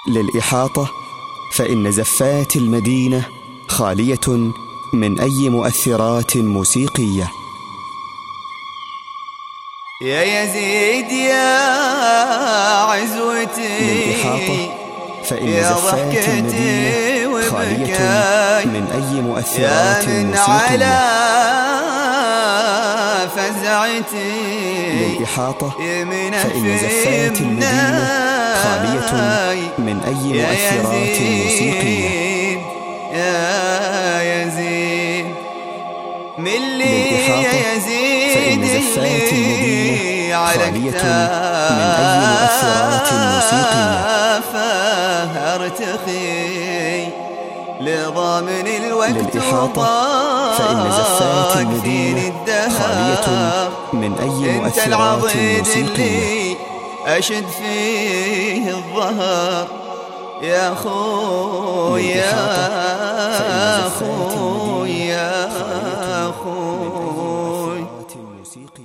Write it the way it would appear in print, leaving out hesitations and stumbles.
للإحاطة فإن زفات المدينة خالية من أي مؤثرات موسيقية. يا يزيد يا عزوتي للإحاطة فإن زفات المدينة خالية من أي مؤثرات موسيقية. فزعتي للإحاطة فإن زفات المدينة خالية من أي مؤثرات موسيقية. يا يزيد للإحاطة فإن زفات المدينة خالية من أي مؤثرات موسيقية. فارتخي لضامن الوقت. للإحاطة فإن زفات المدينة خالية من أي مؤثرات موسيقية. أشد فيه الظهر يا أخوي يا أخوي يا أخوي.